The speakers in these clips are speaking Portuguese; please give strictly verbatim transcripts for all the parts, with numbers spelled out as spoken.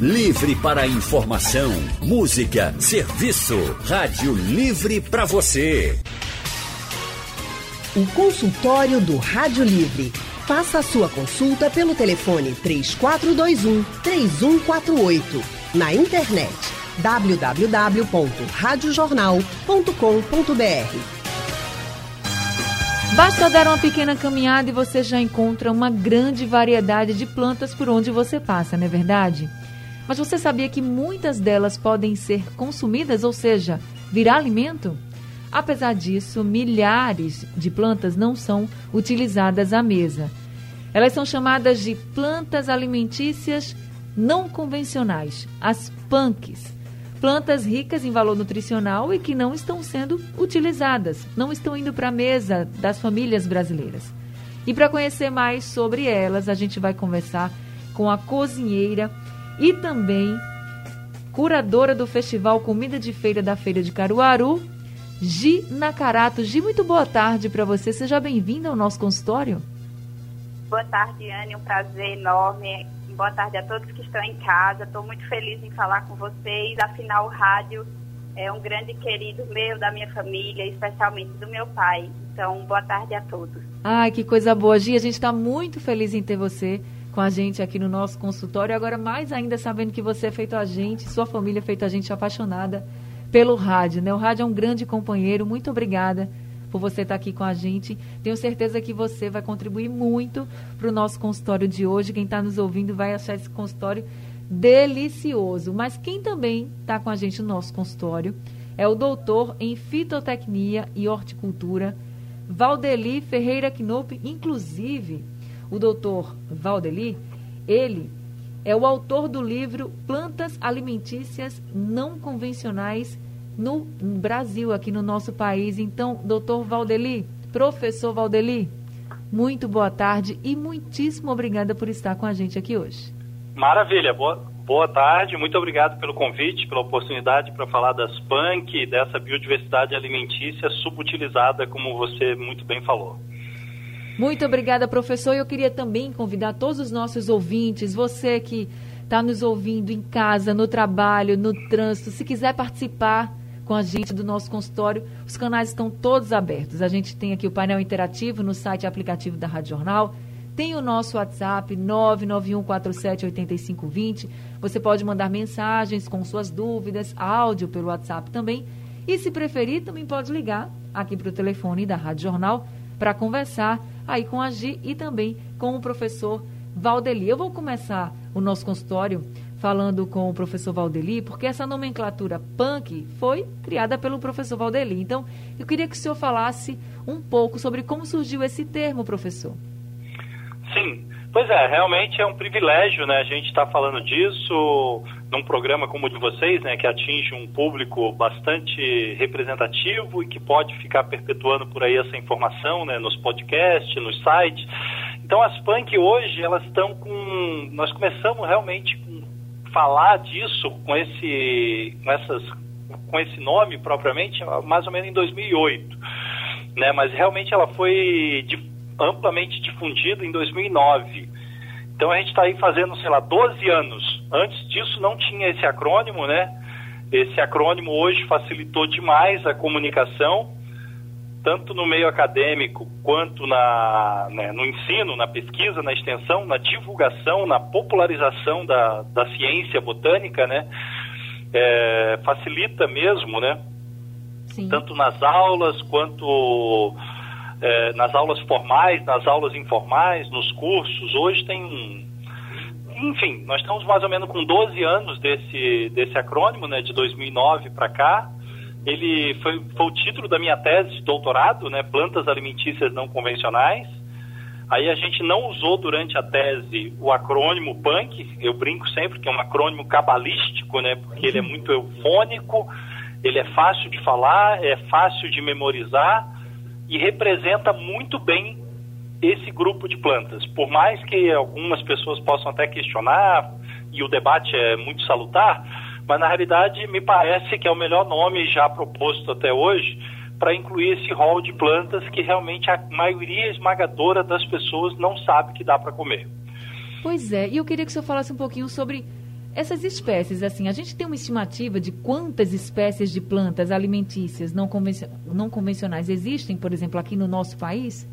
Livre para informação, música, serviço. Rádio Livre para você. O consultório do Rádio Livre. Faça a sua consulta pelo telefone três quatro dois um, três um quatro oito. Na internet w w w ponto rádio jornal ponto com ponto b r. Basta dar uma pequena caminhada e você já encontra uma grande variedade de plantas por onde você passa, não é verdade? Mas você sabia que muitas delas podem ser consumidas, ou seja, virar alimento? Apesar disso, milhares de plantas não são utilizadas à mesa. Elas são chamadas de plantas alimentícias não convencionais, as punks. Plantas ricas em valor nutricional e que não estão sendo utilizadas, não estão indo para a mesa das famílias brasileiras. E para conhecer mais sobre elas, a gente vai conversar com a cozinheira e também curadora do Festival Comida de Feira da Feira de Caruaru, Gi Nakarato. Gi, muito boa tarde para você. Seja bem-vinda ao nosso consultório. Boa tarde, Anne. Um prazer enorme. Boa tarde a todos que estão em casa. Estou muito feliz em falar com vocês. Afinal, o rádio é um grande querido meu, da minha família, especialmente do meu pai. Então, boa tarde a todos. Ai, que coisa boa, Gi. A gente está muito feliz em ter você com a gente aqui no nosso consultório. Agora, mais ainda, sabendo que você é feito a gente, sua família é feito a gente apaixonada pelo rádio, né? O rádio é um grande companheiro. Muito obrigada por você estar aqui com a gente. Tenho certeza que você vai contribuir muito para o nosso consultório de hoje. Quem está nos ouvindo vai achar esse consultório delicioso. Mas quem também está com a gente no nosso consultório é o doutor em fitotecnia e horticultura, Valdeli Ferreira Knopp. Inclusive, o doutor Valdeli, ele é o autor do livro Plantas Alimentícias Não Convencionais no Brasil, aqui no nosso país. Então, doutor Valdeli, professor Valdeli, muito boa tarde e muitíssimo obrigada por estar com a gente aqui hoje. Maravilha, boa, boa tarde, muito obrigado pelo convite, pela oportunidade para falar das punk, dessa biodiversidade alimentícia subutilizada, como você muito bem falou. Muito obrigada, professor. Eu queria também convidar todos os nossos ouvintes, você que está nos ouvindo em casa, no trabalho, no trânsito, se quiser participar com a gente do nosso consultório, os canais estão todos abertos. A gente tem aqui o painel interativo no site e aplicativo da Rádio Jornal, tem o nosso WhatsApp nove nove um quatro sete oito cinco dois zero. Você pode mandar mensagens com suas dúvidas, áudio pelo WhatsApp também. E se preferir, também pode ligar aqui para o telefone da Rádio Jornal para conversar aí com a Gi e também com o professor Valdeli. Eu vou começar o nosso consultório falando com o professor Valdeli, porque essa nomenclatura punk foi criada pelo professor Valdeli. Então, eu queria que o senhor falasse um pouco sobre como surgiu esse termo, professor. Sim, pois é, realmente é um privilégio, né, a gente estar falando disso num programa como o de vocês, né, que atinge um público bastante representativo e que pode ficar perpetuando por aí essa informação, né, nos podcasts, nos sites. Então, as punk hoje, elas estão com... Nós começamos realmente a falar disso com esse, com, essas, com esse nome propriamente, mais ou menos em dois mil e oito, né? Mas realmente ela foi de, amplamente difundida em dois mil e nove. Então, a gente está aí fazendo, sei lá, doze anos. Antes disso, não tinha esse acrônimo, né? Esse acrônimo hoje facilitou demais a comunicação, tanto no meio acadêmico quanto na, né, no ensino, na pesquisa, na extensão, na divulgação, na popularização da, da ciência botânica, né? É, facilita mesmo, né? Sim. Tanto nas aulas quanto é, nas aulas formais, nas aulas informais, nos cursos. Hoje tem, enfim, nós estamos mais ou menos com doze anos desse, desse acrônimo, né? De dois mil e nove para cá. Ele foi, foi o título da minha tese de doutorado, né, Plantas Alimentícias Não Convencionais. Aí a gente não usou durante a tese o acrônimo punk, eu brinco sempre que é um acrônimo cabalístico, né, porque ele é muito eufônico, ele é fácil de falar, é fácil de memorizar e representa muito bem esse grupo de plantas. Por mais que algumas pessoas possam até questionar, e o debate é muito salutar, mas na realidade me parece que é o melhor nome já proposto até hoje para incluir esse rol de plantas que realmente a maioria esmagadora das pessoas não sabe que dá para comer. Pois é, e eu queria que o senhor falasse um pouquinho sobre Essas espécies, assim, a gente tem uma estimativa de quantas espécies de plantas alimentícias não, convencio- não convencionais existem, por exemplo, aqui no nosso país?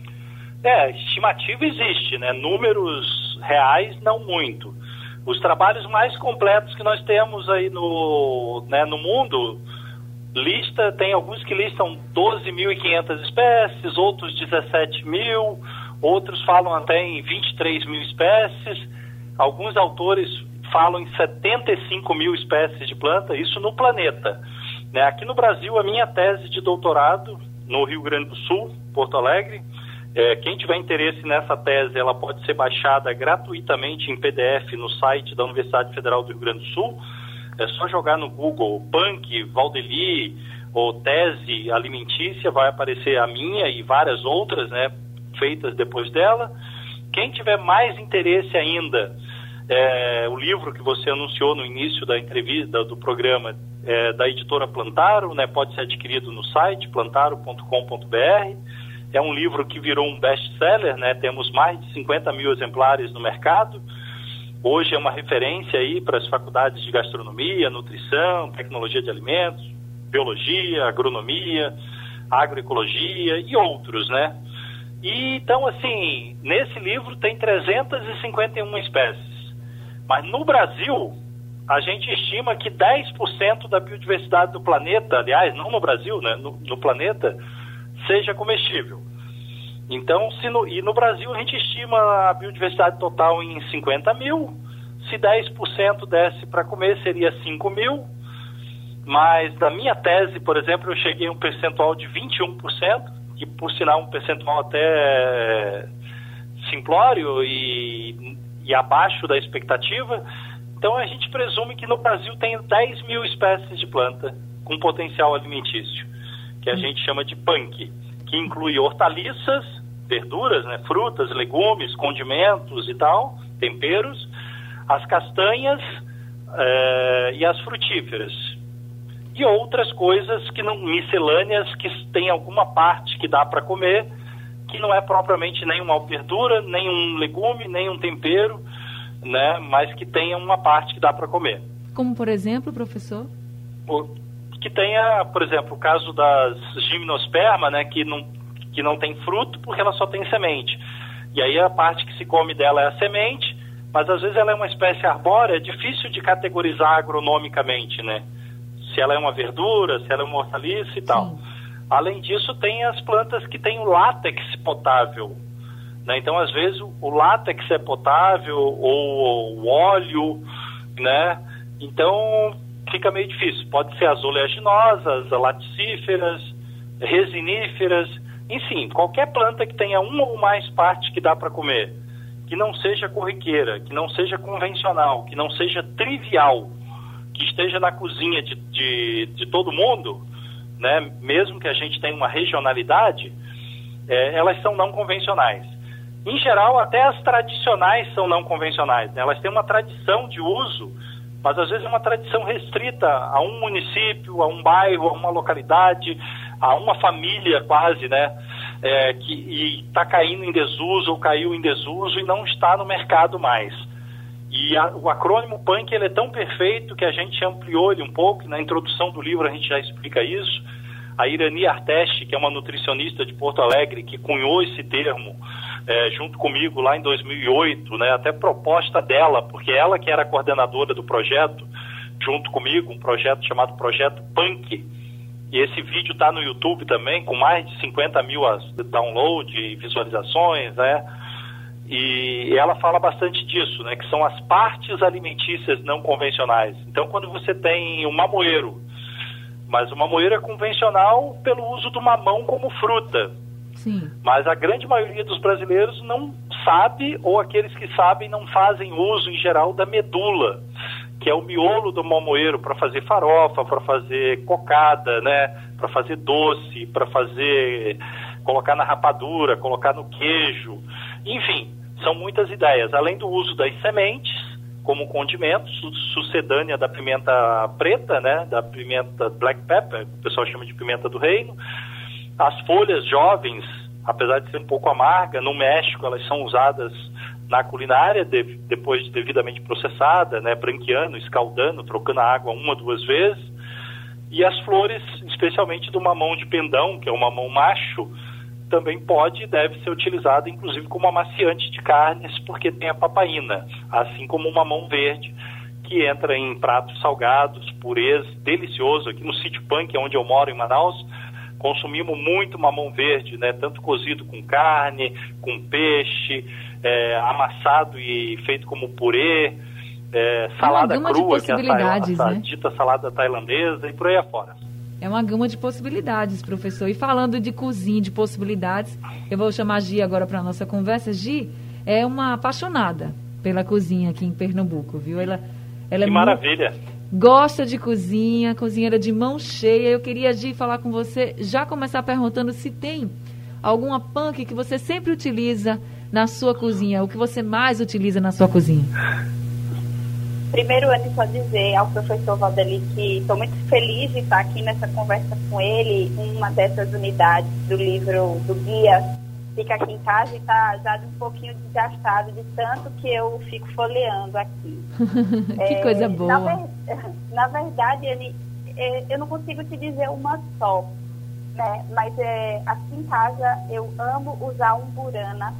É, estimativa existe, né? Números reais, não muito. Os trabalhos mais completos que nós temos aí no, né, no mundo, lista, tem alguns que listam doze mil e quinhentas espécies, outros dezessete mil, outros falam até em vinte e três mil espécies, alguns autores falam em setenta e cinco mil espécies de planta, isso no planeta. Né? Aqui no Brasil, a minha tese de doutorado, no Rio Grande do Sul, Porto Alegre, é, quem tiver interesse nessa tese, ela pode ser baixada gratuitamente em P D F no site da Universidade Federal do Rio Grande do Sul. É só jogar no Google Punk, Valdeli ou Tese Alimentícia, vai aparecer a minha e várias outras, né, feitas depois dela. Quem tiver mais interesse ainda, é, o livro que você anunciou no início da entrevista, do programa, é, da editora Plantaro, né, pode ser adquirido no site plantaro ponto com ponto b r. É um livro que virou um best-seller, né, temos mais de cinquenta mil exemplares no mercado. Hoje é uma referência aí para as faculdades de gastronomia, nutrição, tecnologia de alimentos, biologia, agronomia, agroecologia e outros, né? E, então, assim, nesse livro tem trezentas e cinquenta e uma espécies. Mas no Brasil, a gente estima que dez por cento da biodiversidade do planeta, aliás, não no Brasil, né, no, no planeta, seja comestível. Então, se no, e no Brasil a gente estima a biodiversidade total em cinquenta mil, se dez por cento desse para comer seria cinco mil, mas na minha tese, por exemplo, eu cheguei a um percentual de vinte e um por cento, que por sinal um percentual até simplório e, e abaixo da expectativa. Então a gente presume que no Brasil tem dez mil espécies de planta com potencial alimentício, que a gente chama de punk, que inclui hortaliças, verduras, né, frutas, legumes, condimentos e tal, temperos, as castanhas eh, e as frutíferas. E outras coisas que não, miscelâneas, que tem alguma parte que dá para comer, que não é propriamente nenhuma verdura, nem um legume, nem um tempero, né, mas que tenha uma parte que dá para comer. Como, por exemplo, professor? O, que tenha, por exemplo, o caso das gimnosperma, né, que não, que não tem fruto porque ela só tem semente. E aí a parte que se come dela é a semente, mas às vezes ela é uma espécie arbórea, é difícil de categorizar agronomicamente, né? Se ela é uma verdura, se ela é uma hortaliça e tal. Sim. Além disso, tem as plantas que têm o látex potável, né? Então, às vezes, o látex é potável ou o óleo, né? Então, fica meio difícil. Pode ser as oleaginosas, laticíferas, resiníferas, enfim, qualquer planta que tenha uma ou mais partes que dá para comer, que não seja corriqueira, que não seja convencional, que não seja trivial, que esteja na cozinha de, de, de todo mundo, né? Mesmo que a gente tenha uma regionalidade, é, elas são não convencionais. Em geral, até as tradicionais são não convencionais, né? Elas têm uma tradição de uso, mas às vezes é uma tradição restrita a um município, a um bairro, a uma localidade, a uma família quase, né? É, que está caindo em desuso ou caiu em desuso e não está no mercado mais. E a, o acrônimo PUNK ele é tão perfeito que a gente ampliou ele um pouco. Na introdução do livro a gente já explica isso. A Irani Arteste, que é uma nutricionista de Porto Alegre, que cunhou esse termo é, junto comigo lá em dois mil e oito, né, até proposta dela, porque ela que era a coordenadora do projeto, junto comigo, um projeto chamado Projeto PUNK. E esse vídeo está no YouTube também, com mais de cinquenta mil downloads e visualizações, né? E ela fala bastante disso, né? Que são as partes alimentícias não convencionais. Então, quando você tem um mamoeiro, mas o mamoeiro é convencional pelo uso do mamão como fruta. Sim. Mas a grande maioria dos brasileiros não sabe, ou aqueles que sabem não fazem uso, em geral, da medula, que é o miolo do mamoeiro para fazer farofa, para fazer cocada, né? Para fazer doce, para fazer, colocar na rapadura, colocar no queijo. Enfim, são muitas ideias. Além do uso das sementes como condimento, sucedânea da pimenta preta, né? Da pimenta black pepper, o pessoal chama de pimenta do reino. As folhas jovens, apesar de ser um pouco amarga, no México elas são usadas na culinária, de, depois de devidamente processada, né, branqueando, escaldando, trocando a água uma, duas vezes. E as flores, especialmente do mamão de pendão, que é um mamão macho, também pode e deve ser utilizado, inclusive, como amaciante de carnes, porque tem a papaína, assim como o mamão verde, que entra em pratos salgados, purês, delicioso. Aqui no Sítio Punk, onde eu moro, em Manaus, consumimos muito mamão verde, né? Tanto cozido com carne, com peixe, é, amassado e feito como purê, é, salada crua, que é a, a, a né? dita salada tailandesa, e por aí afora. É uma gama de possibilidades, professor. E falando de cozinha, de possibilidades, eu vou chamar a Gi agora para a nossa conversa. Gi é uma apaixonada pela cozinha aqui em Pernambuco, viu? Ela, ela que é maravilha! Muito, gosta de cozinha, cozinheira de mão cheia. Eu queria, Gi, falar com você, já começar perguntando se tem alguma punk que você sempre utiliza na sua cozinha, o que você mais utiliza na sua cozinha. Primeiro, antes só dizer ao professor Valdeli que estou muito feliz de estar aqui nessa conversa com ele. Uma dessas unidades do livro do guia fica aqui em casa e está já um pouquinho desgastado de tanto que eu fico folheando aqui. Que é, coisa boa. Na, ver, na verdade, ele, é, eu não consigo te dizer uma só, né? Mas é, aqui em casa eu amo usar umburana,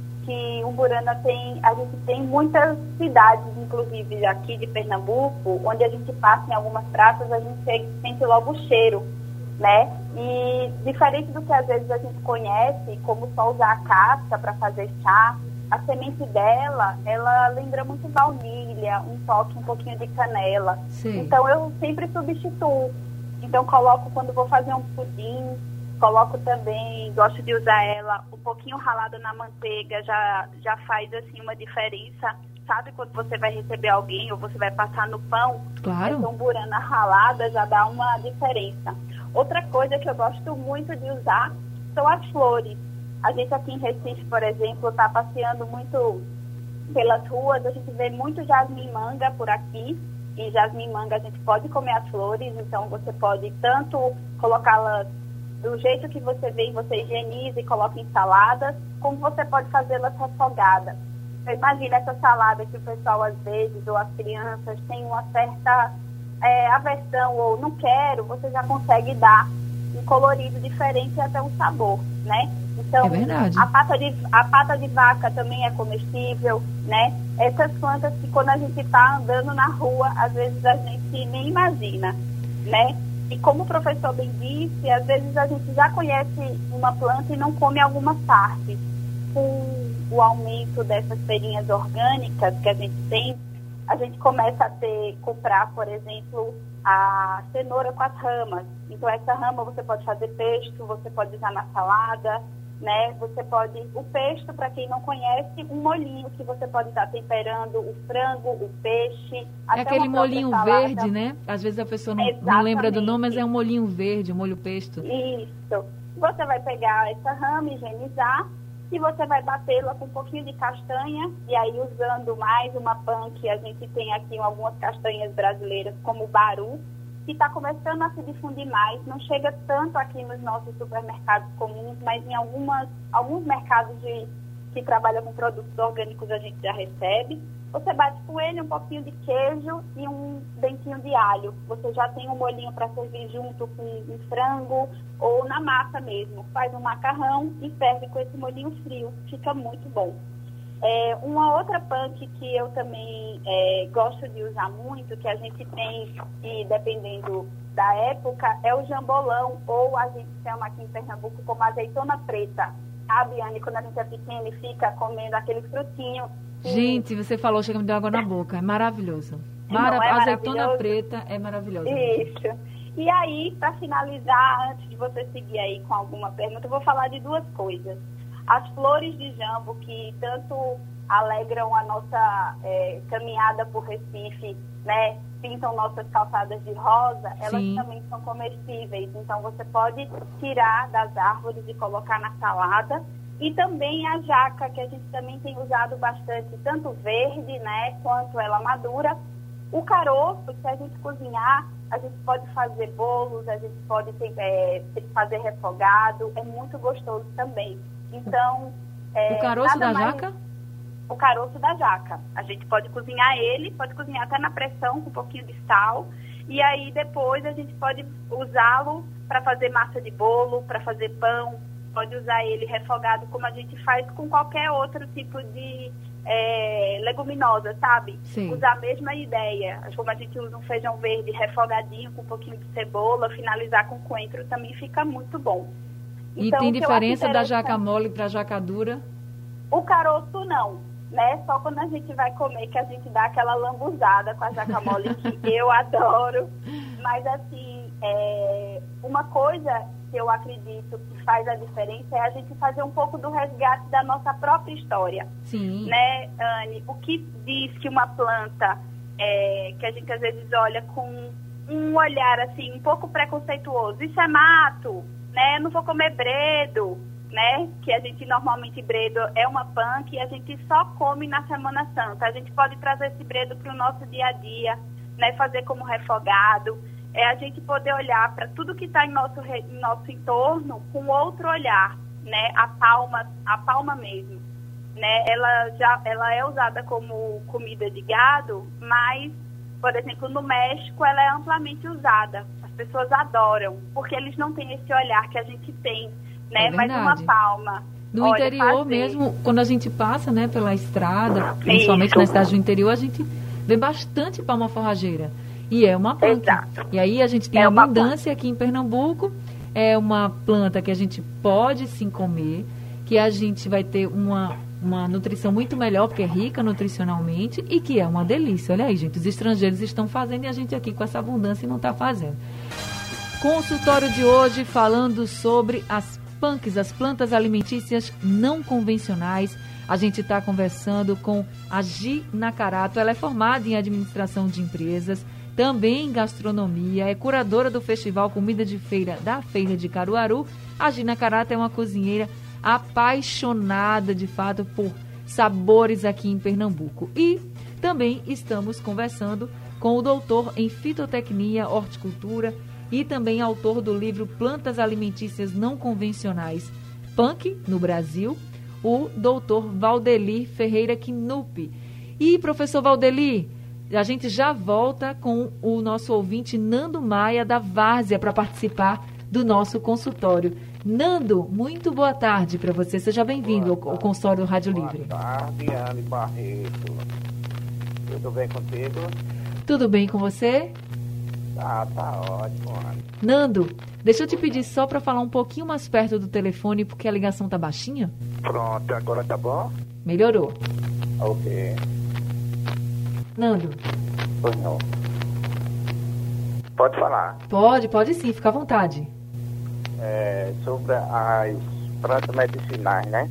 que Umburana tem, a gente tem muitas cidades, inclusive aqui de Pernambuco, onde a gente passa em algumas praças, a gente sente logo o cheiro, né? E diferente do que às vezes a gente conhece, como só usar a casca para fazer chá, a semente dela, ela lembra muito baunilha, um toque, um pouquinho de canela. Sim. Então eu sempre substituo. Então coloco quando vou fazer um pudim, coloco também, gosto de usar ela um pouquinho ralada na manteiga, já, já faz assim uma diferença. Sabe quando você vai receber alguém ou você vai passar no pão? Claro. Essa umburana ralada já dá uma diferença. Outra coisa que eu gosto muito de usar são as flores. A gente aqui em Recife, por exemplo, está passeando muito pelas ruas, a gente vê muito jasmim manga por aqui. E jasmim manga a gente pode comer as flores, então você pode tanto colocá-las do jeito que você vê, você higieniza e coloca em saladas, como você pode fazê-las refogadas. Então, imagina essa salada que o pessoal, às vezes, ou as crianças, tem uma certa é, aversão ou não quero, você já consegue dar um colorido diferente e até um sabor, né? Então, é verdade. A pata de, a pata de vaca também é comestível, né? Essas plantas que quando a gente está andando na rua, às vezes a gente nem imagina, né? E como o professor bem disse, às vezes a gente já conhece uma planta e não come algumas partes. Com o aumento dessas feirinhas orgânicas que a gente tem, a gente começa a ter, comprar, por exemplo, a cenoura com as ramas. Então, essa rama você pode fazer pesto, você pode usar na salada, né? Você pode... O pesto, para quem não conhece, um molhinho que você pode estar temperando o frango, o peixe... É aquele molhinho verde, né? Às vezes a pessoa não, não lembra do nome, mas é um molhinho verde, um molho pesto. Isso. Você vai pegar essa rama, higienizar, e você vai batê-la com um pouquinho de castanha, e aí usando mais uma pan que a gente tem aqui algumas castanhas brasileiras, como o baru, que está começando a se difundir mais, não chega tanto aqui nos nossos supermercados comuns, mas em algumas, alguns mercados de, que trabalham com produtos orgânicos a gente já recebe. Você bate com ele um pouquinho de queijo e um dentinho de alho. Você já tem um molhinho para servir junto com um frango ou na massa mesmo. Faz um macarrão e serve com esse molhinho frio. Fica muito bom. É, uma outra punk que eu também é, gosto de usar muito, que a gente tem, e dependendo da época, é o jambolão, ou a gente chama aqui em Pernambuco como azeitona preta. Sabe, Anne, quando a gente é pequena e fica comendo aquele frutinho. Gente, você falou, chega me deu água na boca. É maravilhoso. Mara... é azeitona preta é maravilhosa. Isso. E aí, para finalizar, antes de você seguir aí com alguma pergunta, eu vou falar de duas coisas. As flores de jambo, que tanto alegram a nossa é, caminhada por Recife, né? Pintam nossas calçadas de rosa, elas Sim. também são comestíveis. Então, você pode tirar das árvores e colocar na salada. E também a jaca, que a gente também tem usado bastante, tanto verde, né, quanto ela madura. O caroço, se a gente cozinhar, a gente pode fazer bolos, a gente pode ter, é, fazer refogado, é muito gostoso também. Então, é, o caroço da mais... jaca? o caroço da jaca. A gente pode cozinhar ele, pode cozinhar até na pressão com um pouquinho de sal, e aí depois a gente pode usá-lo para fazer massa de bolo, para fazer pão, pode usar ele refogado como a gente faz com qualquer outro tipo de é, leguminosa, sabe? Sim. Usar a mesma ideia, como a gente usa um feijão verde refogadinho com um pouquinho de cebola, finalizar com coentro também fica muito bom. E então, tem diferença da jaca mole para a jaca dura? O caroço não, né? Só quando a gente vai comer que a gente dá aquela lambuzada com a jaca mole, que eu adoro. Mas assim, é... uma coisa que eu acredito que faz a diferença é a gente fazer um pouco do resgate da nossa própria história. Sim. Né, Anne? O que diz que uma planta, é... que a gente às vezes olha com um olhar assim, um pouco preconceituoso, isso é mato, né? Não vou comer bredo, né? Que a gente normalmente, bredo é uma punk e a gente só come na Semana Santa. A gente pode trazer esse bredo para o nosso dia a dia, né? Fazer como refogado, é a gente poder olhar para tudo que está em nosso, em nosso entorno com outro olhar, né? A palma, a palma mesmo, né? Ela já, ela é usada como comida de gado, mas, por exemplo, no México ela é amplamente usada. As pessoas adoram, porque eles não têm esse olhar que a gente tem, né? É Mas uma palma. No Olha, interior fazer. mesmo, quando a gente passa, né, pela estrada, principalmente Isso. na cidade do interior, a gente vê bastante palma forrageira. E é uma planta. Exato. E aí a gente tem É uma abundância aqui em Pernambuco. É uma planta que a gente pode sim comer, que a gente vai ter uma, uma nutrição muito melhor, porque é rica nutricionalmente e que é uma delícia. Olha aí, gente, os estrangeiros estão fazendo e a gente aqui com essa abundância não está fazendo. Consultório de hoje falando sobre as punks, as plantas alimentícias não convencionais. A gente está conversando com a Gi Nakarato. Ela é formada em administração de empresas, também em gastronomia, é curadora do Festival Comida de Feira da Feira de Caruaru. A Gi Nakarato é uma cozinheira apaixonada, de fato, por sabores aqui em Pernambuco. E também estamos conversando com o doutor em fitotecnia, horticultura e também autor do livro Plantas Alimentícias Não Convencionais, Punk, no Brasil, o doutor Valdeli Ferreira Knupp. E, professor Valdeli, a gente já volta com o nosso ouvinte Nando Maia, da Várzea, para participar do nosso consultório. Nando, muito boa tarde para você. Seja bem-vindo ao, ao consultório do Rádio boa Livre. Boa tarde, Anne Barreto. Tudo bem contigo? Tudo bem com você? Tá, tá ótimo, Anne. Nando, deixa eu te pedir só para falar um pouquinho mais perto do telefone, porque a ligação tá baixinha. Pronto, agora tá bom? Melhorou. Ok. Nando. Pois não. Pode falar. Pode, pode sim, fica à vontade. É, sobre as plantas medicinais, né?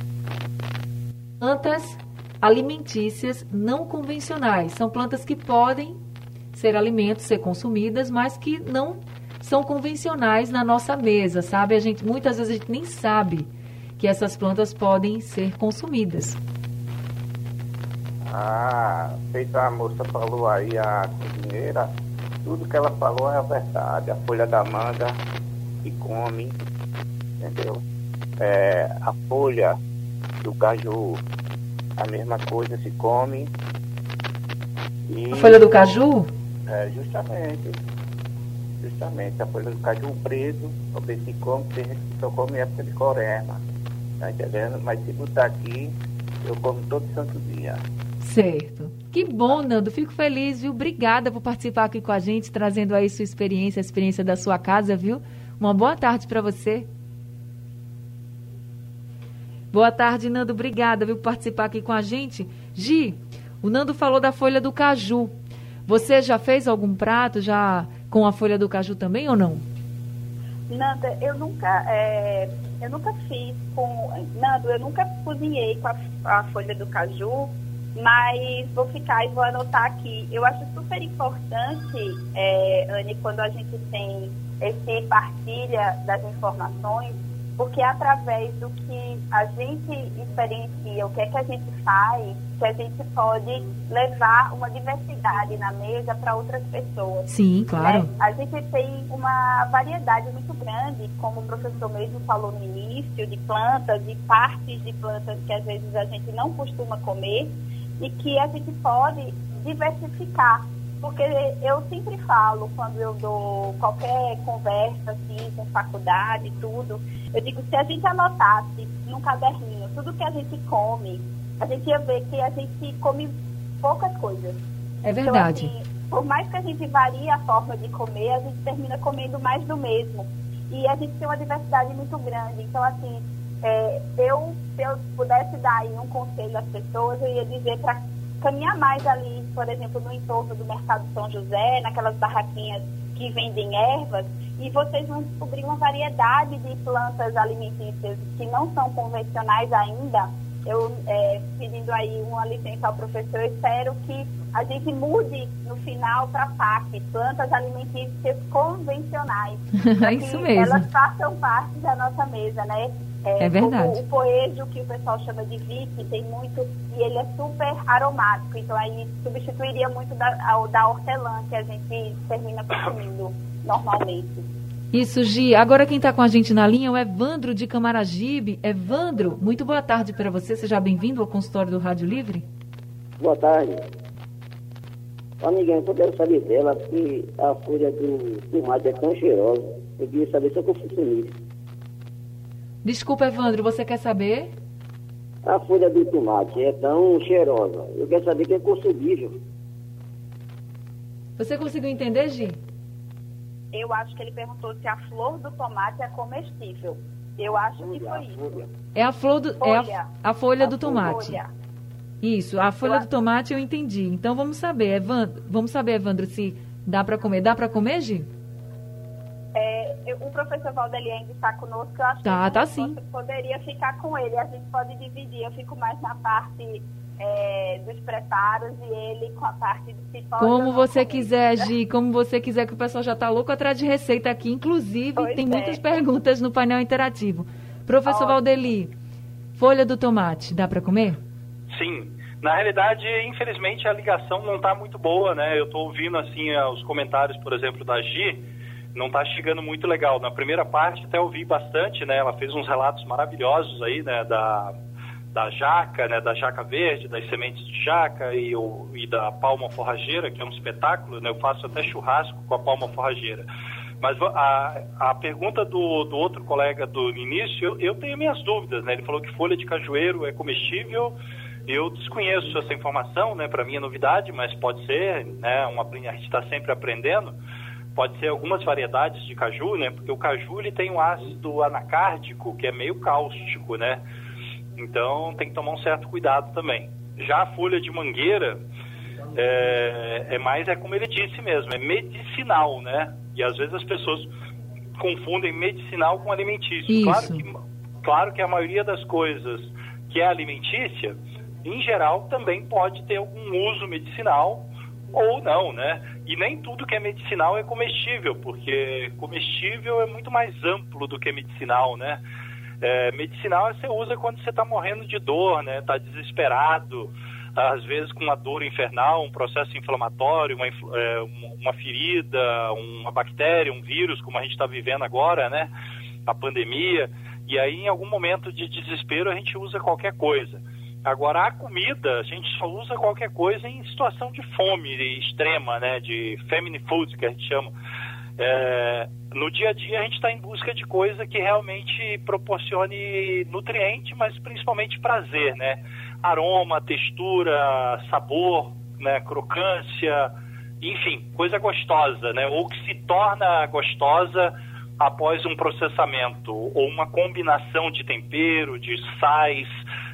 Plantas alimentícias não convencionais. São plantas que podem ser alimentos, ser consumidas, mas que não são convencionais na nossa mesa, sabe? A gente, muitas vezes a gente nem sabe que essas plantas podem ser consumidas. Ah, feito a moça falou aí, a cozinheira, tudo que ela falou é a verdade. A folha da manga se come, entendeu? É, a folha do caju, a mesma coisa se come. E, A folha do caju? É, justamente. Justamente, a folha do caju preto, talvez se come, tem gente que só come época de quaresma, tá entendendo? Mas se botar aqui, eu como todo santo dia. Certo. Que bom, Nando. Fico feliz, viu? Obrigada por participar aqui com a gente, trazendo aí sua experiência, a experiência da sua casa, viu? Uma boa tarde para você. Boa tarde, Nando. Obrigada, viu, por participar aqui com a gente. Gi, o Nando falou da folha do caju. Você já fez algum prato já com a folha do caju também ou não? Nanda, eu nunca, é, eu nunca fiz com... Nando, eu nunca cozinhei com a, a folha do caju, mas vou ficar e vou anotar aqui. Eu acho super importante, é, Anne, quando a gente tem esse partilha das informações, porque através do que a gente experiencia, o que é que a gente faz, que a gente pode levar uma diversidade na mesa para outras pessoas. Sim, claro. Né? A gente tem uma variedade muito grande, como o professor mesmo falou no início, de plantas e partes de plantas que às vezes a gente não costuma comer e que a gente pode diversificar. Porque eu sempre falo, quando eu dou qualquer conversa assim, com faculdade e tudo, eu digo, se a gente anotasse num caderninho tudo que a gente come, a gente ia ver que a gente come poucas coisas. É verdade. Então, assim, por mais que a gente varie a forma de comer, a gente termina comendo mais do mesmo. E a gente tem uma diversidade muito grande. Então, assim, é, eu, se eu pudesse dar aí um conselho às pessoas, eu ia dizer para caminhar mais ali, por exemplo, no entorno do Mercado São José, naquelas barraquinhas que vendem ervas, e vocês vão descobrir uma variedade de plantas alimentícias que não são convencionais ainda. Eu, é, pedindo aí uma licença ao professor, eu espero que a gente mude no final para P A C, plantas alimentícias convencionais. É isso mesmo. Elas façam parte da nossa mesa, né? É, é verdade. O, o poejo, que o pessoal chama de vique, tem muito, e ele é super aromático, então aí substituiria muito da, ao, da hortelã, que a gente termina consumindo normalmente. Isso, Gi. Agora quem está com a gente na linha é o Evandro de Camaragibe. Evandro, muito boa tarde para você, seja bem-vindo ao consultório do Rádio Livre. Boa tarde. Amiguinha, eu quero saber dela que a folha do tomate é tão cheirosa. Eu queria saber se eu consigo isso. Desculpa, Evandro, você quer saber? A folha do tomate é tão cheirosa. Eu quero saber que é consumível. Você conseguiu entender, Gi? Eu acho que ele perguntou se a flor do tomate é comestível. Eu acho que foi isso. É a flor do, folha. É a, a folha a do tomate. Folha. Isso, a folha eu... do tomate eu entendi. Então vamos saber, Evandro, vamos saber, Evandro, se dá para comer. Dá para comer, Gi? É, eu, o professor Valdeli ainda está conosco, eu acho tá, que tá, você sim. poderia ficar com ele, a gente pode dividir, eu fico mais na parte é, dos preparos e ele com a parte do se pode. Como você comer. quiser, Gi, como você quiser, que o pessoal já está louco atrás de receita aqui, inclusive pois tem é. muitas perguntas no painel interativo. Professor Ótimo. Valdeli, folha do tomate, dá para comer? Sim. Na realidade, infelizmente, a ligação não está muito boa, né? Eu estou ouvindo, assim, os comentários, por exemplo, da Gi, não está chegando muito legal. Na primeira parte até ouvi bastante, né? Ela fez uns relatos maravilhosos aí, né? Da, da jaca, né? Da jaca verde, das sementes de jaca e, o, e da palma forrageira, que é um espetáculo, né? Eu faço até churrasco com a palma forrageira. Mas a, a pergunta do, do outro colega do início, eu, eu tenho minhas dúvidas, né? Ele falou que folha de cajueiro é comestível. Eu desconheço essa informação, né? Para mim é novidade, mas pode ser, né? Uma, a gente está sempre aprendendo. Pode ser algumas variedades de caju, né? Porque o caju ele tem um ácido anacárdico que é meio cáustico, né? Então tem que tomar um certo cuidado também. Já a folha de mangueira é, é mais, é como ele disse mesmo, é medicinal, né? E às vezes as pessoas confundem medicinal com alimentício. Isso. Claro que, claro que a maioria das coisas que é alimentícia, em geral, também pode ter algum uso medicinal ou não, né? E nem tudo que é medicinal é comestível, porque comestível é muito mais amplo do que medicinal, né? É, medicinal você usa quando você está morrendo de dor, né? Está desesperado, às vezes com uma dor infernal, um processo inflamatório, uma, é, uma ferida, uma bactéria, um vírus, como a gente está vivendo agora, né? A pandemia. E aí, em algum momento de desespero, a gente usa qualquer coisa. Agora, a comida, a gente só usa qualquer coisa em situação de fome extrema, né? De famine food, que a gente chama. É, no dia a dia, a gente está em busca de coisa que realmente proporcione nutriente, mas principalmente prazer, né? Aroma, textura, sabor, né? Crocância, enfim, coisa gostosa, né? Ou que se torna gostosa após um processamento, ou uma combinação de tempero, de sais,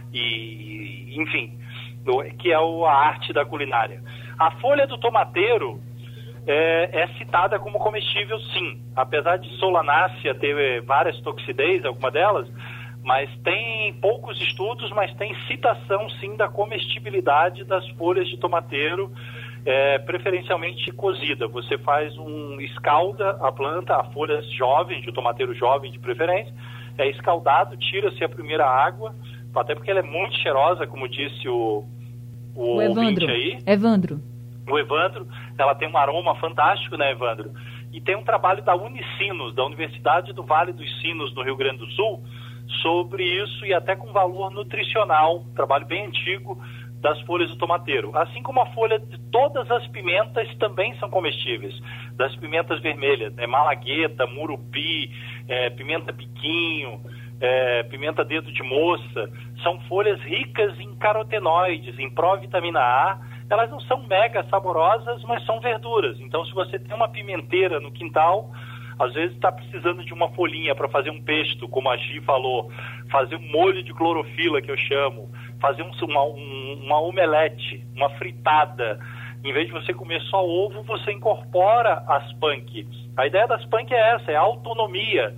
e, enfim, que é a arte da culinária. A folha do tomateiro é, é citada como comestível, sim, apesar de Solanácea ter várias toxidez, alguma delas, mas tem poucos estudos, mas tem citação, sim, da comestibilidade das folhas de tomateiro, é, preferencialmente cozida. Você faz um escalda a planta, a folhas jovens, de tomateiro jovem de preferência, é escaldado, tira-se a primeira água, até porque ela é muito cheirosa, como disse o, o, o Evandro. aí. Evandro. O Evandro, ela tem um aroma fantástico, né, Evandro? E tem um trabalho da Unicinos, da Universidade do Vale dos Sinos, no Rio Grande do Sul, sobre isso e até com valor nutricional, um trabalho bem antigo das folhas do tomateiro. Assim como a folha de todas as pimentas também são comestíveis, das pimentas vermelhas, né? Malagueta, murupi, é, pimenta piquinho, é, pimenta dedo de moça, são folhas ricas em carotenoides, em provitamina A. Elas não são mega saborosas, mas são verduras. Então, se você tem uma pimenteira no quintal, às vezes está precisando de uma folhinha para fazer um pesto, como a Gi falou, fazer um molho de clorofila, que eu chamo, fazer um, uma, um, uma omelete, uma fritada. Em vez de você comer só ovo, você incorpora as punk. A ideia das punk é essa, é autonomia,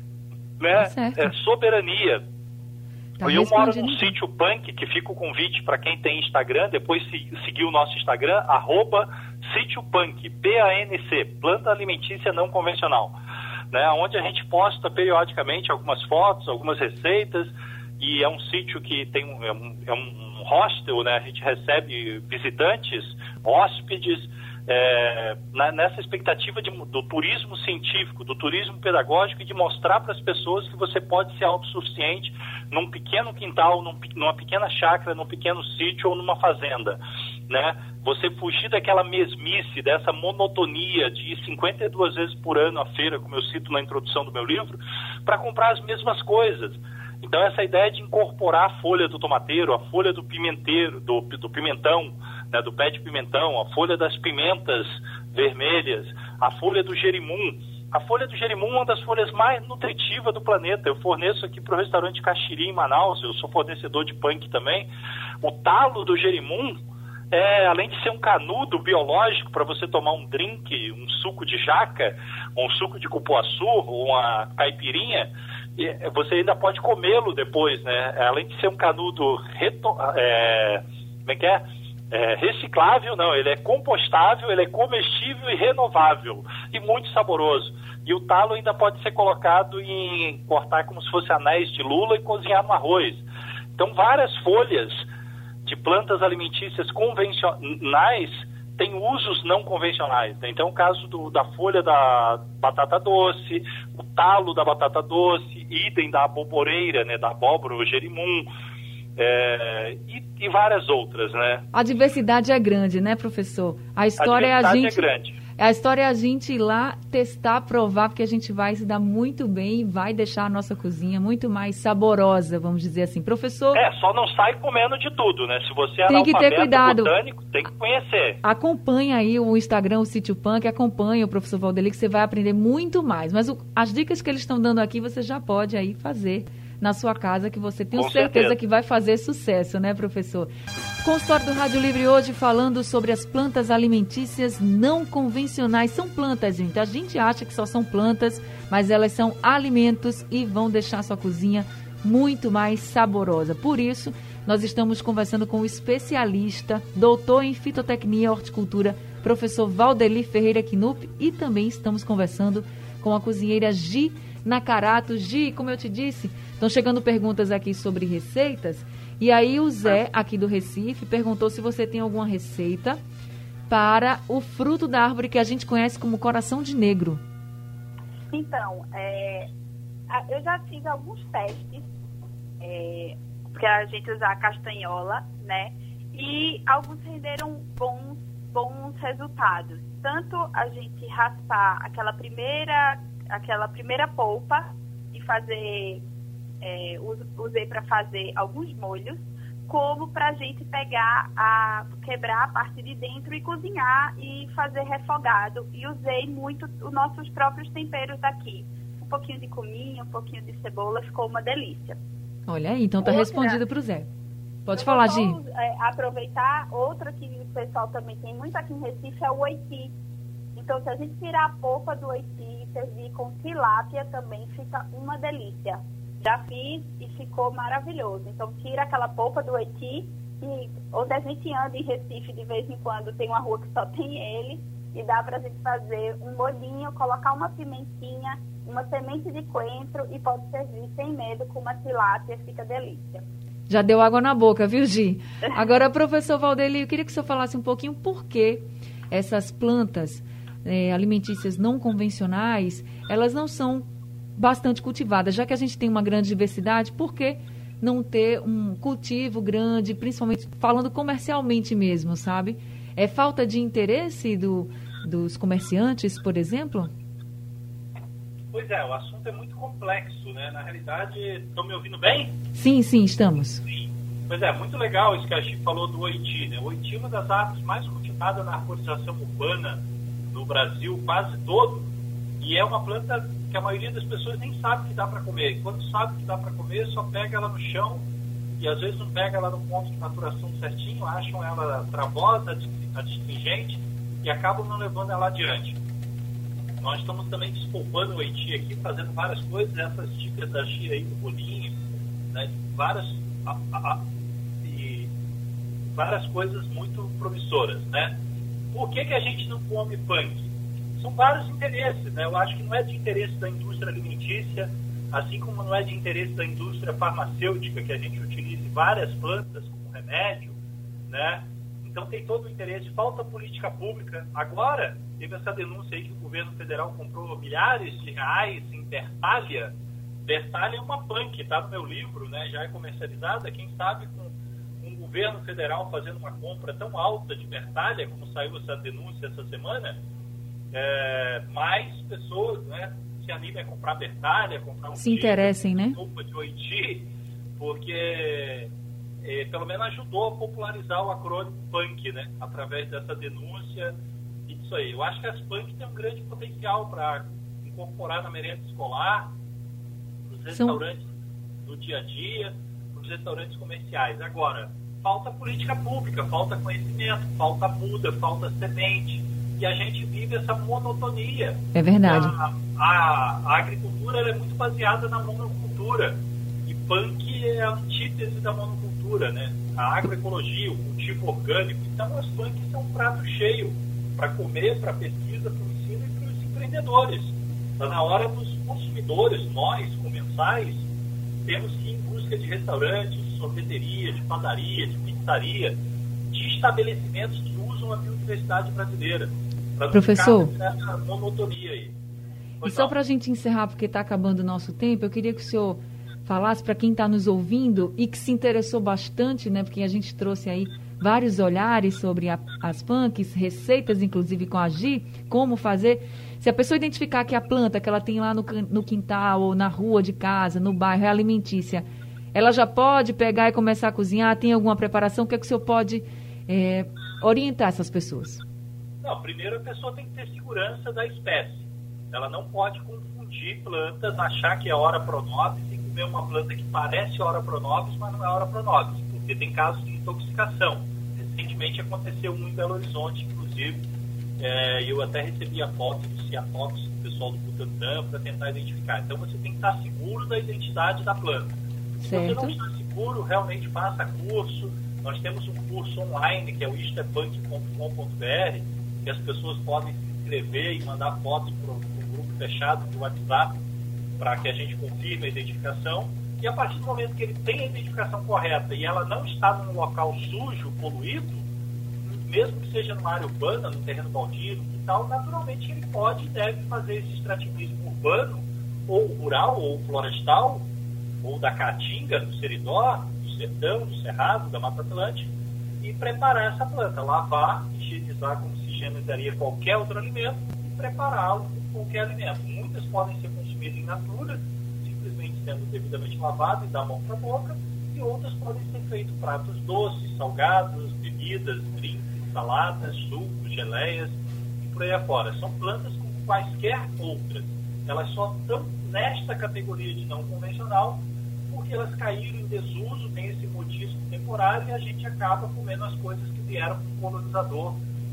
né? Tá É soberania. Tá eu moro num respondido. sítio punk, que fica o convite para quem tem Instagram, depois se, seguir o nosso Instagram, arroba sítio punk, P A N C, planta alimentícia não convencional, né, onde a gente posta periodicamente algumas fotos, algumas receitas, e é um sítio que tem um, é um, é um hostel, né, a gente recebe visitantes, hóspedes, é, na, nessa expectativa de, do turismo científico, do turismo pedagógico e de mostrar para as pessoas que você pode ser autossuficiente num pequeno quintal, num, numa pequena chácara, num pequeno sítio ou numa fazenda, né? Você fugir daquela mesmice, dessa monotonia de ir cinquenta e duas vezes por ano à feira, como eu cito na introdução do meu livro, para comprar as mesmas coisas. Então, essa ideia de incorporar a folha do tomateiro, a folha do pimenteiro, do, do pimentão, né, do pé de pimentão, a folha das pimentas vermelhas, a folha do jerimum. A folha do jerimum é uma das folhas mais nutritivas do planeta. Eu forneço aqui para o restaurante Caxiri, em Manaus, eu sou fornecedor de punk também. O talo do jerimum, é, além de ser um canudo biológico para você tomar um drink, um suco de jaca, um suco de cupuaçu, ou uma caipirinha, você ainda pode comê-lo depois, né? Além de ser um canudo reto, é, como é que é? É, reciclável, não, ele é compostável, ele é comestível e renovável, e muito saboroso. E o talo ainda pode ser colocado em cortar como se fosse anéis de lula e cozinhar no arroz. Então, várias folhas de plantas alimentícias convencionais têm usos não convencionais, né? Então, o caso do, da folha da batata doce, o talo da batata doce, idem da aboboreira, né, da abóbora, o jerimum, é, e, e várias outras, né? A diversidade é grande, né, professor? A história a é a gente... é grande. A história é a gente ir lá testar, provar, porque a gente vai se dar muito bem e vai deixar a nossa cozinha muito mais saborosa, vamos dizer assim. Professor... É, só não sai comendo de tudo, né? Se você é tem que ter cuidado. Botânico, tem que conhecer. Acompanha aí o Instagram, o Sítio Punk, acompanha o professor Valdeli, que você vai aprender muito mais. Mas o, as dicas que eles estão dando aqui, você já pode aí fazer na sua casa, que você tem certeza, certeza que vai fazer sucesso, né, professor? Consultório do Rádio Livre hoje falando sobre as plantas alimentícias não convencionais. São plantas, gente. A gente acha que só são plantas, mas elas são alimentos e vão deixar a sua cozinha muito mais saborosa. Por isso, nós estamos conversando com o especialista, doutor em fitotecnia e horticultura, professor Valdeli Ferreira Knupp, e também estamos conversando com a cozinheira Gi Nakarato. Gi, como eu te disse, estão chegando perguntas aqui sobre receitas. E aí o Zé, aqui do Recife, perguntou se você tem alguma receita para o fruto da árvore que a gente conhece como coração de negro. Então, é, eu já fiz alguns testes é, para a gente usar a castanhola, né? E alguns renderam bons, bons resultados. Tanto a gente raspar aquela primeira, aquela primeira polpa e fazer... É, usei para fazer alguns molhos, como para a gente pegar, a, quebrar a parte de dentro e cozinhar e fazer refogado. E usei muito os nossos próprios temperos daqui. Um pouquinho de cominho, um pouquinho de cebola, ficou uma delícia. Olha aí, então tá outra, respondido para o Zé. Pode falar, Gi. É, aproveitar, outra que o pessoal também tem muito aqui em Recife é o oiti. Então, se a gente tirar a polpa do oiti e servir com tilápia, também fica uma delícia. Já fiz e ficou maravilhoso. Então, tira aquela polpa do oiti, e onde a gente anda em Recife, de vez em quando, tem uma rua que só tem ele, e dá para a gente fazer um molhinho, colocar uma pimentinha, uma semente de coentro e pode servir sem medo com uma tilápia, fica delícia. Já deu água na boca, viu, Gi? Agora, professor Valdeli, eu queria que o senhor falasse um pouquinho por que essas plantas é, alimentícias não convencionais, elas não são bastante cultivadas. Já que a gente tem uma grande diversidade, por que não ter um cultivo grande, principalmente falando comercialmente mesmo, sabe? É falta de interesse do, dos comerciantes, por exemplo? Pois é, o assunto é muito complexo, né? Na realidade, estão me ouvindo bem? Sim, sim, estamos. Sim. Pois é, muito legal isso que a Chico falou do oiti, né? O oiti é uma das árvores mais cultivadas na arborização urbana no Brasil, quase todo, e é uma planta que a maioria das pessoas nem sabe que dá para comer. E quando sabe que dá para comer, só pega ela no chão e às vezes não pega ela no ponto de maturação certinho, acham ela travosa, adstringente e acabam não levando ela adiante. Nós estamos também despolpando o oiti aqui, fazendo várias coisas, essas dicas da Gia aí do bolinho, né, várias, a, a, a, e várias coisas muito promissoras, né? Por que que a gente não come punk? São vários interesses, né? Eu acho que não é de interesse da indústria alimentícia, assim como não é de interesse da indústria farmacêutica que a gente utilize várias plantas como remédio, né? Então tem todo o interesse, falta política pública. Agora, teve essa denúncia aí que o governo federal comprou milhares de reais em Bertalha. Bertalha é uma punk, está no meu livro, né? Já é comercializada. Quem sabe com um governo federal fazendo uma compra tão alta de Bertalha, como saiu essa denúncia essa semana, é, mais pessoas, né, se animem a comprar Bertalha, comprar um se interessem, né? Sopa de oiti, porque é, pelo menos ajudou a popularizar o acrônimo punk, né? Através dessa denúncia e disso aí. Eu acho que as punk têm um grande potencial para incorporar na merenda escolar, nos restaurantes do dia a dia, nos restaurantes comerciais. Agora, falta política pública, falta conhecimento, falta muda, falta semente, e a gente vive essa monotonia. É verdade. A, a, a agricultura ela é muito baseada na monocultura, e punk é a antítese da monocultura, né? A agroecologia, o cultivo orgânico. Então, as punk são um prato cheio para comer, para pesquisa, para o ensino e para os empreendedores. Está na hora dos consumidores, nós, comensais, temos que ir em busca de restaurantes, de sorveteria, de padaria, de pizzaria, de estabelecimentos que usam a biodiversidade brasileira. Professor, essa monotonia aí. E só para a gente encerrar, porque está acabando o nosso tempo, eu queria que o senhor falasse para quem está nos ouvindo e que se interessou bastante, né, porque a gente trouxe aí vários olhares sobre a, as punks, receitas, inclusive com a Gi, como fazer. Se a pessoa identificar que a planta que ela tem lá no, no quintal ou na rua de casa, no bairro, é alimentícia, ela já pode pegar e começar a cozinhar? Tem alguma preparação? O que é que o senhor pode é, orientar essas pessoas? Não, primeiro a pessoa tem que ter segurança da espécie. Ela não pode confundir plantas, achar que é Ora pronobis e comer uma planta que parece Ora pronobis, mas não é Ora pronobis, porque tem casos de intoxicação. Recentemente aconteceu um em Belo Horizonte, inclusive, é, eu até recebi a foto do Ciatox, do pessoal do Butantan, para tentar identificar. Então você tem que estar seguro da identidade da planta. Se certo. você não está seguro, realmente faça curso. Nós temos um curso online, que é o isto é punk ponto com ponto b r, que as pessoas podem se inscrever e mandar fotos para um grupo fechado do WhatsApp para que a gente confirme a identificação. E a partir do momento que ele tem a identificação correta e ela não está num local sujo, poluído, mesmo que seja numa área urbana, no terreno baldio e tal, naturalmente ele pode e deve fazer esse extrativismo urbano, ou rural, ou florestal, ou da caatinga, do seridó, do sertão, do cerrado, da Mata Atlântica, e preparar essa planta, lavar, higienizar como se higienizaria qualquer outro alimento e prepará-lo com qualquer alimento. Muitas podem ser consumidas in natura, simplesmente sendo devidamente lavado e da mão para a boca, e outras podem ser feitos pratos doces, salgados, bebidas, drinks, saladas, sucos, geleias e por aí afora. São plantas como quaisquer outras. Elas só estão nesta categoria de não convencional porque elas caíram em desuso, tem esse modismo temporário e a gente acaba comendo as coisas que vieram com o colonizador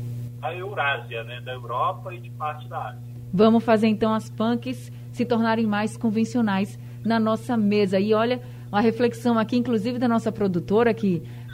da Eurásia, né, da Europa e de parte da Ásia. Vamos fazer então as punks se tornarem mais convencionais na nossa mesa. E olha, uma reflexão aqui, inclusive da nossa produtora, que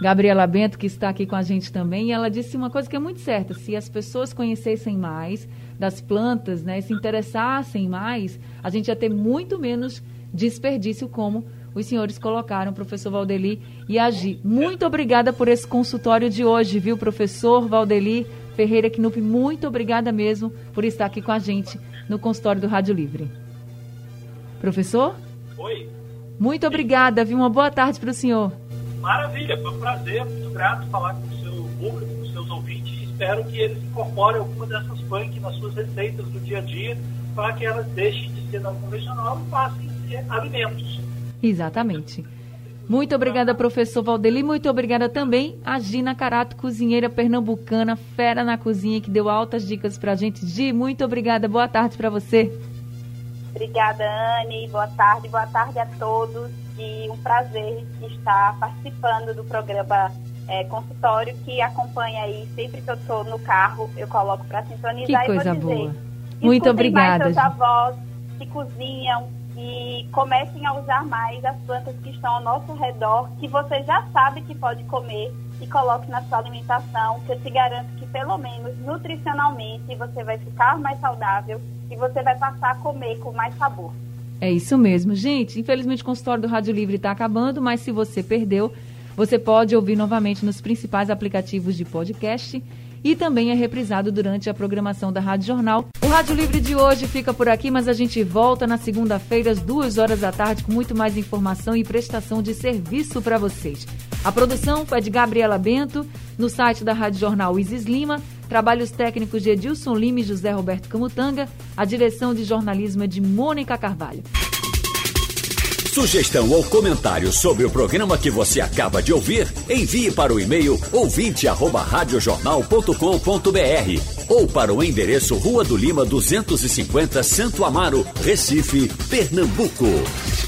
Gabriela Bento, que está aqui com a gente também, e ela disse uma coisa que é muito certa: se as pessoas conhecessem mais das plantas, né, se interessassem mais, a gente ia ter muito menos desperdício, como os senhores colocaram, professor Valdeli e Agi. Muito obrigada por esse consultório de hoje, viu, professor Valdeli Ferreira Knupp, muito obrigada mesmo por estar aqui com a gente no consultório do Rádio Livre. Professor? Oi. Muito obrigada, viu? Uma boa tarde para o senhor. Maravilha, foi um prazer, muito grato falar com o seu público, com os seus ouvintes, e espero que eles incorporem alguma dessas funk nas suas receitas do dia a dia, para que elas deixem de ser não convencional e passem a ser alimentos. Exatamente. Muito obrigada, professor Valdeli. Muito obrigada também a Gina Carato, cozinheira pernambucana, fera na cozinha, que deu altas dicas pra gente. Gi, muito obrigada. Boa tarde para você. Obrigada, Anne. Boa tarde. Boa tarde a todos. E um prazer estar participando do programa é, Consultório, que acompanha aí. Sempre que eu estou no carro, eu coloco para sintonizar. Que coisa e vou dizer, boa. Muito obrigada. Mais seus avós que cozinham, e comecem a usar mais as plantas que estão ao nosso redor, que você já sabe que pode comer, e coloque na sua alimentação, que eu te garanto que pelo menos nutricionalmente você vai ficar mais saudável e você vai passar a comer com mais sabor. É isso mesmo, gente. Infelizmente o consultório do Rádio Livre está acabando, mas se você perdeu, você pode ouvir novamente nos principais aplicativos de podcast e também é reprisado durante a programação da Rádio Jornal. O Rádio Livre de hoje fica por aqui, mas a gente volta na segunda-feira às duas horas da tarde com muito mais informação e prestação de serviço para vocês. A produção foi de Gabriela Bento, no site da Rádio Jornal Isis Lima, trabalhos técnicos de Edilson Lima e José Roberto Camutanga, a direção de jornalismo é de Mônica Carvalho. Sugestão ou comentário sobre o programa que você acaba de ouvir, envie para o e-mail ouvinte arroba radiojornal ponto com ponto br ou para o endereço Rua do Lima duzentos e cinquenta, Santo Amaro, Recife, Pernambuco.